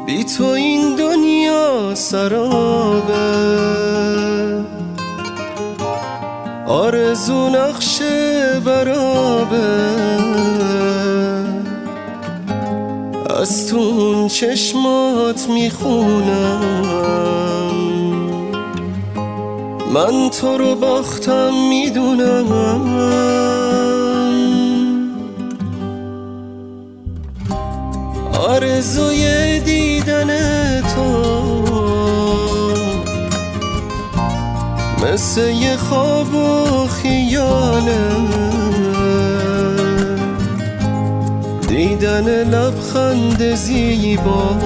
بی تو این دنیا سرابه، آرزو نقش برابه، از تو اون چشمات میخونم، من تو رو باختم میدونم. آرزوی دیدن تو مثل یه خواب و خیاله، دیدن لبخند زیبا،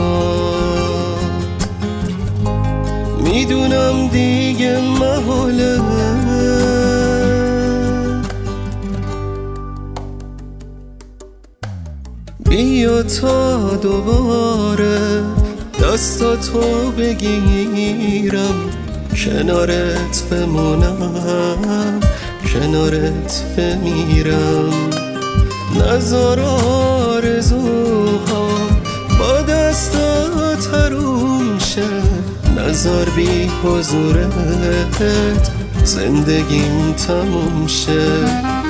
میدونم دیگه محاله. بیا تا دوباره دستاتو بگیرم، کنارت بمونم، کنارت بمیرم. نذار آرزوها با دستات حروم شه، نذار بی حضورت زندگیم تموم شه.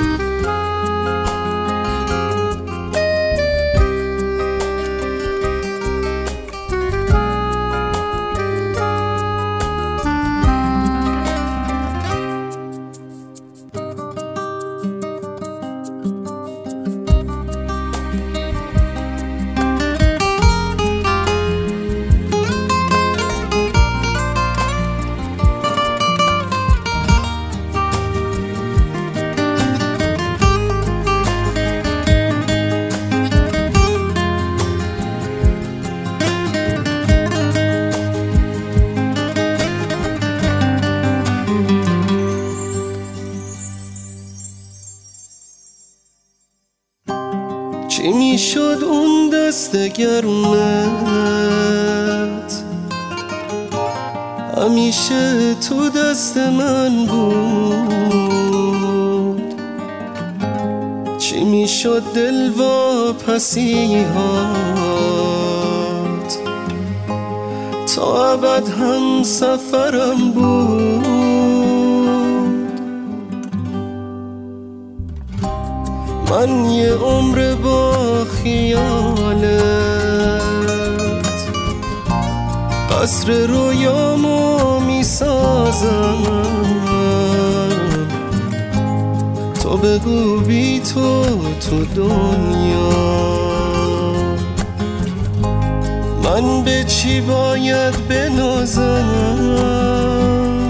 چی میشد اون دست گرمت، همیشه تو دست من بود. چی میشد دلواپسی هات، تا ابد هم سفرم بود. من یه عمر با خیالت قصر رویامو میسازم، تو بگو بی تو دنیا من به چی باید بنازم.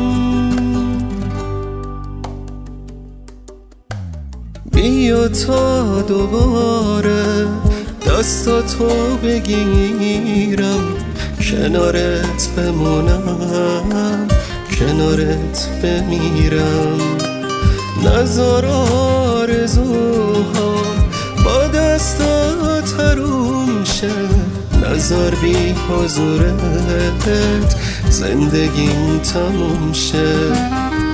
بیا تا دوباره دستاتو بگیرم، کنارت بمونم، کنارت بمیرم. نذار آرزوها با دستات حروم شه، نذار بی حضورت زندگیم تموم شه.